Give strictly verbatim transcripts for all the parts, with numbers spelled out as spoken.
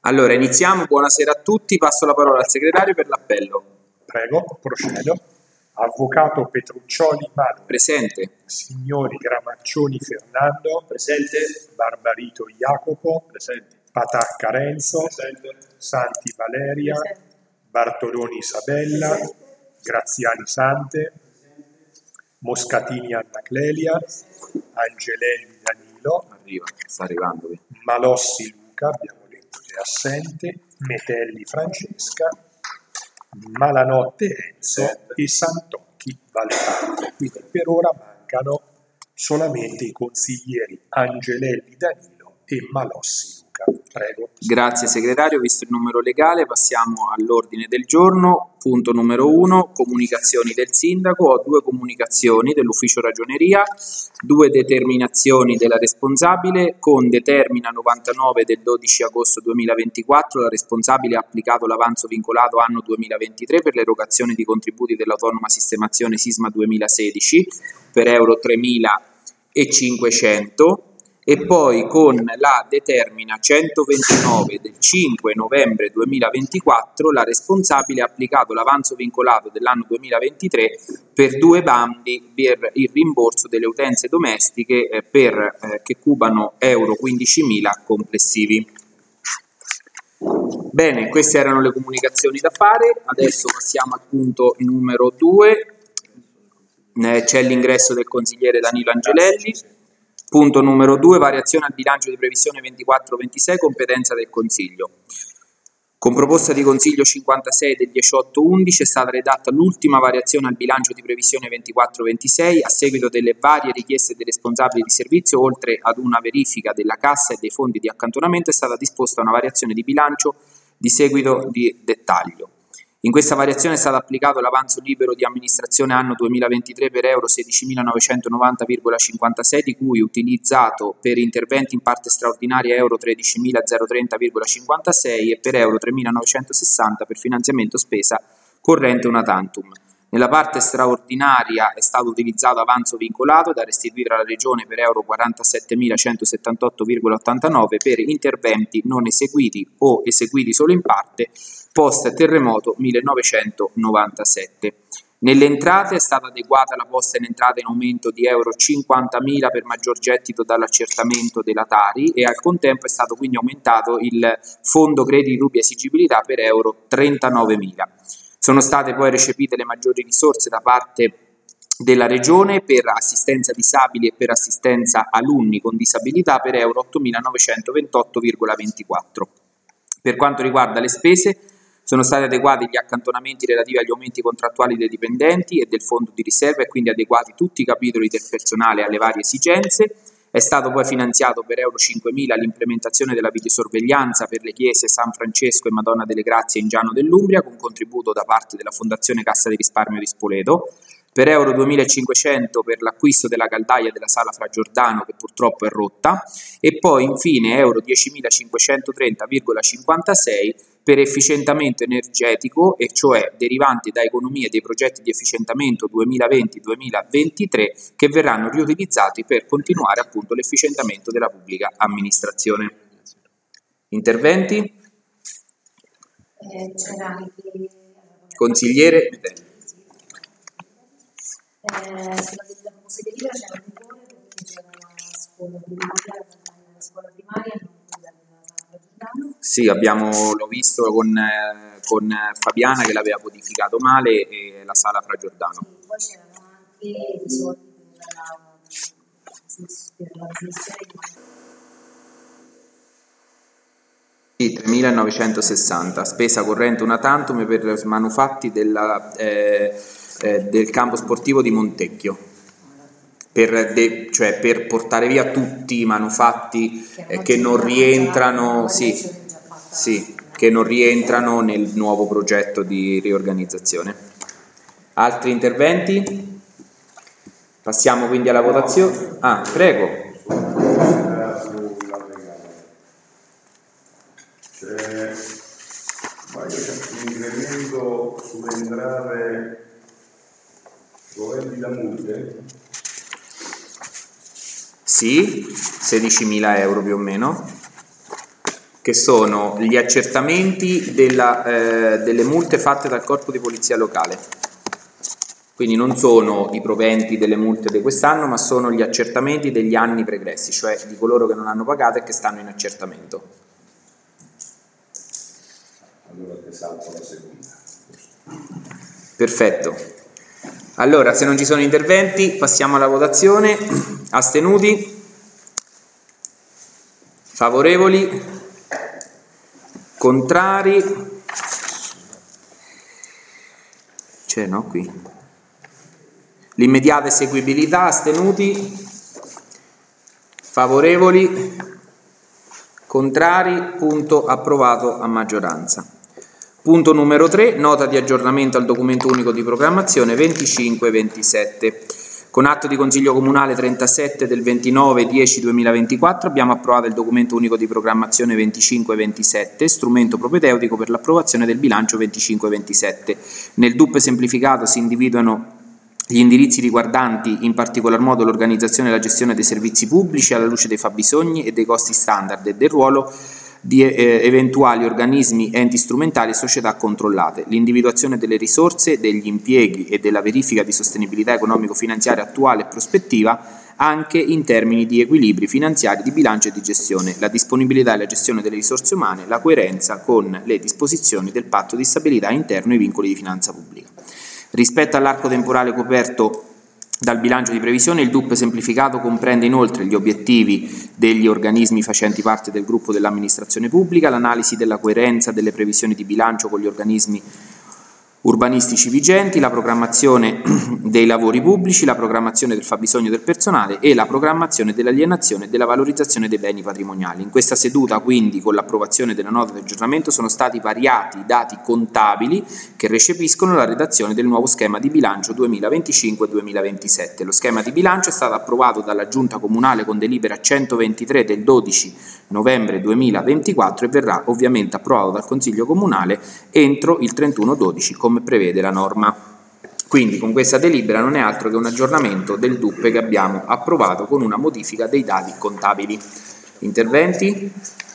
Allora, iniziamo. Buonasera a tutti. Passo la parola al segretario per l'appello. Prego, procedo. Avvocato Petruccioli Manu. Presente. Signori Gramaccioni Fernando. Presente. Barbarito Jacopo. Presente. Patacca Renzo. Presente. Santi Valeria. Presente. Bartoloni Isabella. Presente. Graziani Sante. Moscatini Anna Clelia. Angelelli Danilo. Arriva, sta arrivando. Malossi Luca, abbiamo detto che è assente. Metelli Francesca. Malanotte Enzo e Santocchi Valfante. Quindi per ora mancano solamente i consiglieri Angelelli Danilo e Malossi Luca. Prego. Grazie segretario, visto il numero legale passiamo all'ordine del giorno. Punto numero uno, comunicazioni del sindaco. Ho due comunicazioni dell'ufficio ragioneria, due determinazioni della responsabile. Con determina novantanove del dodici agosto duemilaventiquattro la responsabile ha applicato l'avanzo vincolato anno duemilaventitré per l'erogazione di contributi dell'autonoma sistemazione sisma duemilasedici per euro tremilacinquecento. E poi con la determina centoventinove del cinque novembre duemilaventiquattro la responsabile ha applicato l'avanzo vincolato dell'anno duemilaventitré per due bandi per il rimborso delle utenze domestiche eh, per, eh, che cubano euro quindicimila complessivi. Bene, queste erano le comunicazioni da fare. Adesso passiamo al punto numero due. Eh, c'è l'ingresso del consigliere Danilo Angelelli. Punto numero due, variazione al bilancio di previsione ventiquattro ventisei, competenza del Consiglio. Con proposta di Consiglio cinquantasei del diciotto undici è stata redatta l'ultima variazione al bilancio di previsione ventiquattro ventisei a seguito delle varie richieste dei responsabili di servizio. Oltre ad una verifica della cassa e dei fondi di accantonamento è stata disposta una variazione di bilancio di seguito di dettaglio. In questa variazione è stato applicato l'avanzo libero di amministrazione anno duemilaventitré per euro sedicimilanovecentovanta virgola cinquantasei, di cui utilizzato per interventi in parte straordinaria euro tredicimilatrenta virgola cinquantasei e per euro tremilanovecentosessanta per finanziamento spesa corrente una tantum. Nella parte straordinaria è stato utilizzato avanzo vincolato da restituire alla Regione per euro quarantasettemilacentosettantotto virgola ottantanove per interventi non eseguiti o eseguiti solo in parte post terremoto millenovecentonovantasette. Nelle entrate è stata adeguata la posta in entrata in aumento di euro cinquantamila per maggior gettito dall'accertamento della Tari e al contempo è stato quindi aumentato il fondo crediti dubbi esigibilità per euro trentanovemila. Sono state poi recepite le maggiori risorse da parte della Regione per assistenza disabili e per assistenza alunni con disabilità per euro ottomilanovecentoventotto virgola ventiquattro. Per quanto riguarda le spese, sono stati adeguati gli accantonamenti relativi agli aumenti contrattuali dei dipendenti e del fondo di riserva e quindi adeguati tutti i capitoli del personale alle varie esigenze. È stato poi finanziato per euro cinquemila l'implementazione della videosorveglianza per le chiese San Francesco e Madonna delle Grazie in Giano dell'Umbria con contributo da parte della Fondazione Cassa di Risparmio di Spoleto, per euro duemilacinquecento per l'acquisto della caldaia della Sala Fra Giordano che purtroppo è rotta e poi infine euro diecimilacinquecentotrenta virgola cinquantasei per efficientamento energetico e cioè derivanti da economie dei progetti di efficientamento duemilaventi duemilaventitré che verranno riutilizzati per continuare appunto l'efficientamento della pubblica amministrazione. Interventi? Eh, c'era anche Consigliere eh, sulla della possederia c'era un cuore perché c'era la scuola primaria, la scuola primaria non quella della Sala Giordano. Sì, abbiamo, l'ho visto con, eh, con Fabiana che l'aveva codificato male e la Sala Fra Giordano. Sì, poi c'erano anche i soldi per la, per la dismissione Sì, tremilanovecentosessanta, spesa corrente una tantum per manufatti della, eh, eh, del campo sportivo di Montecchio, per, de, cioè per portare via tutti i manufatti eh, che non rientrano, sì, sì, che non rientrano nel nuovo progetto di riorganizzazione. Altri interventi? Passiamo quindi alla votazione. Ah, prego. C'è, ma io c'è un incremento sulle entrate governi da multe? Sì, sedicimila euro più o meno. che sono gli accertamenti della, eh, delle multe fatte dal Corpo di Polizia Locale. Quindi non sono i proventi delle multe di quest'anno, ma sono gli accertamenti degli anni pregressi, cioè di coloro che non hanno pagato e che stanno in accertamento. Allora ti salto la seconda. Perfetto. Allora, se non ci sono interventi, passiamo alla votazione. Astenuti? Favorevoli? Contrari? C'è, no, qui? L'immediata eseguibilità, astenuti? Favorevoli? Contrari? Punto approvato a maggioranza. Punto numero tre, nota di aggiornamento al documento unico di programmazione venticinque ventisette. Con atto di Consiglio Comunale trentasette del ventinove dieci duemilaventiquattro abbiamo approvato il documento unico di programmazione venticinque ventisette, strumento propedeutico per l'approvazione del bilancio venticinque ventisette. Nel D U P semplificato si individuano gli indirizzi riguardanti in particolar modo l'organizzazione e la gestione dei servizi pubblici alla luce dei fabbisogni e dei costi standard e del ruolo di eh, eventuali organismi, enti strumentali e società controllate, l'individuazione delle risorse, degli impieghi e della verifica di sostenibilità economico-finanziaria attuale e prospettiva anche in termini di equilibri finanziari, di bilancio e di gestione, la disponibilità e la gestione delle risorse umane, la coerenza con le disposizioni del patto di stabilità interno e i vincoli di finanza pubblica. Rispetto all'arco temporale coperto dal bilancio di previsione, il D U P semplificato comprende inoltre gli obiettivi degli organismi facenti parte del gruppo dell'amministrazione pubblica, l'analisi della coerenza delle previsioni di bilancio con gli organismi urbanistici vigenti, la programmazione dei lavori pubblici, la programmazione del fabbisogno del personale e la programmazione dell'alienazione e della valorizzazione dei beni patrimoniali. In questa seduta, quindi, con l'approvazione della nota di aggiornamento, sono stati variati i dati contabili che recepiscono la redazione del nuovo schema di bilancio duemilaventicinque duemilaventisette. Lo schema di bilancio è stato approvato dalla Giunta Comunale con delibera centoventitré del dodici novembre duemilaventiquattro e verrà ovviamente approvato dal Consiglio Comunale entro il trentuno dodici, come prevede la norma. Quindi con questa delibera non è altro che un aggiornamento del D U P che abbiamo approvato con una modifica dei dati contabili. Interventi?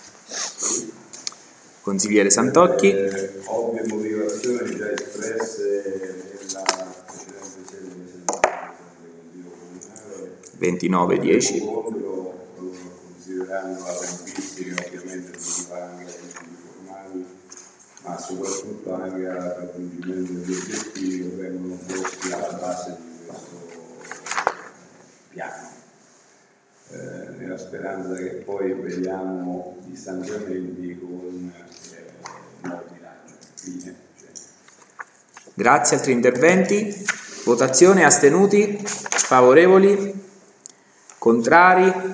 Consigliere Santocchi. Eh, ovvie motivazioni già espresse nella precedente sede del Consiglio Comunale. ventinove dieci. Considerando la tempistica, ovviamente si fa anche ai consigli formali, ma soprattutto anche al raggiungimento degli obiettivi che vengono posti alla base di questo piano, eh, nella speranza che poi vediamo gli stanziamenti con eh, il nuovo bilancio. Fine, cioè. Grazie. Altri interventi? Votazione. Astenuti? Favorevoli? Contrari?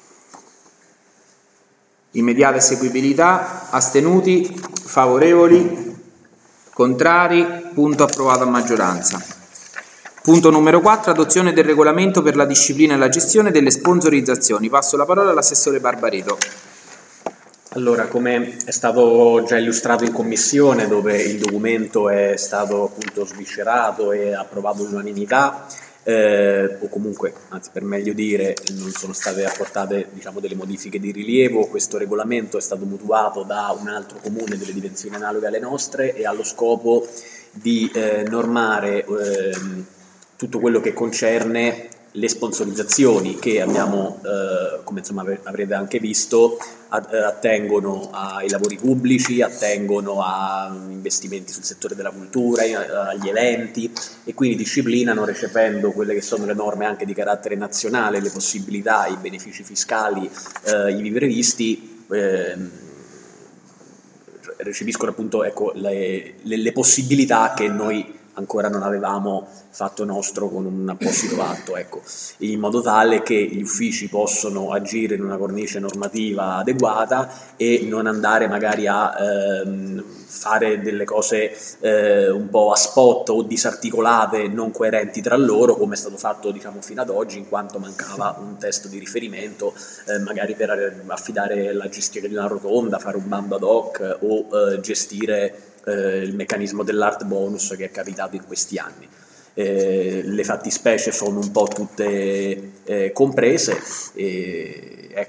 Immediata eseguibilità? Astenuti? Favorevoli? Contrari? Punto approvato a maggioranza. Punto numero quattro, adozione del regolamento per la disciplina e la gestione delle sponsorizzazioni. Passo la parola all'assessore Barbareto. Allora, come è stato già illustrato in commissione, dove il documento è stato appunto sviscerato e approvato all'unanimità, eh, o comunque, anzi per meglio dire, non sono state apportate, diciamo, delle modifiche di rilievo, questo regolamento è stato mutuato da un altro comune delle dimensioni analoghe alle nostre e ha lo scopo di eh, normare eh, tutto quello che concerne le sponsorizzazioni che abbiamo, eh, come insomma avrete anche visto, attengono ai lavori pubblici, attengono a investimenti sul settore della cultura, agli eventi, e quindi disciplinano, recependo quelle che sono le norme anche di carattere nazionale, le possibilità, i benefici fiscali eh, ivi previsti, eh, recepiscono appunto, ecco, le, le, le possibilità che noi ancora non avevamo fatto nostro con un apposito atto, ecco, in modo tale che gli uffici possono agire in una cornice normativa adeguata e non andare magari a ehm, fare delle cose eh, un po' a spot o disarticolate, non coerenti tra loro, come è stato fatto, diciamo, fino ad oggi, in quanto mancava un testo di riferimento eh, magari per affidare la gestione di una rotonda, fare un bando ad hoc o eh, gestire eh, il meccanismo dell'art bonus che è capitato in questi anni. Eh, le fattispecie sono un po' tutte eh, comprese e ecco,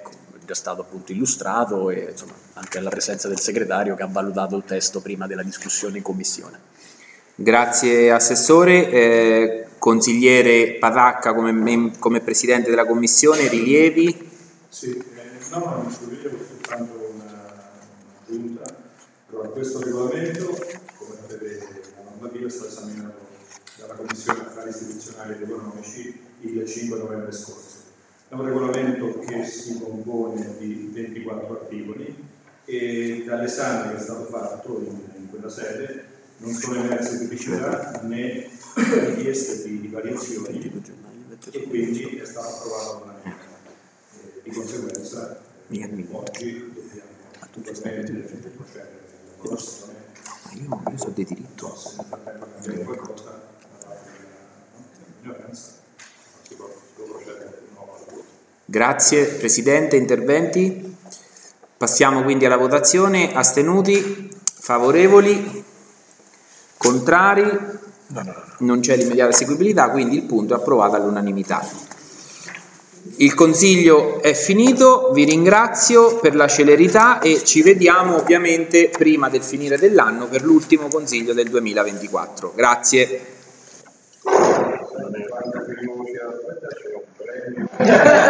già stato appunto illustrato, e insomma anche alla presenza del segretario che ha valutato il testo prima della discussione in commissione. Grazie Assessore. Eh, consigliere Patacca come, mem- come Presidente della Commissione, rilievi? Sì, eh, no, non sollevo soltanto una aggiunta, però questo regolamento, come prevede la normativa, è stato esaminato dalla Commissione Affari Istituzionali ed Economici il cinque novembre scorso. È un regolamento che si compone di ventiquattro articoli e dall'esame che è stato fatto in, in quella sede non sono emerse criticità né richieste di, di variazioni, e quindi è stato approvato all'unanimità. Eh, di conseguenza eh, oggi dobbiamo attualmente procedere alla votazione. Io, io so di diritto. Se nel frattempo cambiare qualcosa da parte della minoranza, si può procedere di nuovo alla votazione. Grazie Presidente, interventi? Passiamo quindi alla votazione. Astenuti? Favorevoli? Contrari? No, no, no. Non c'è l'immediata eseguibilità, quindi il punto è approvato all'unanimità. Il Consiglio è finito, vi ringrazio per la celerità e ci vediamo ovviamente prima del finire dell'anno per l'ultimo Consiglio del duemilaventiquattro. Grazie.